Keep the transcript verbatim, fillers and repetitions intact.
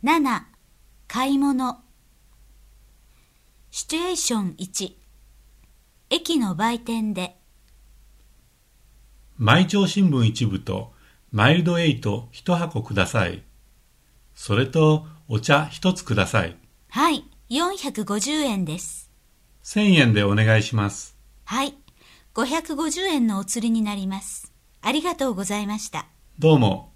なな、買い物。シチュエーションいち、駅の売店で。 毎朝新聞一部とマイルドエイト一箱ください。それとお茶一つください。 はい、よんひゃくごじゅうえんです。 せんえんでお願いします。 はい、ごひゃくごじゅうえんのお釣りになります。ありがとうございました。 どうも。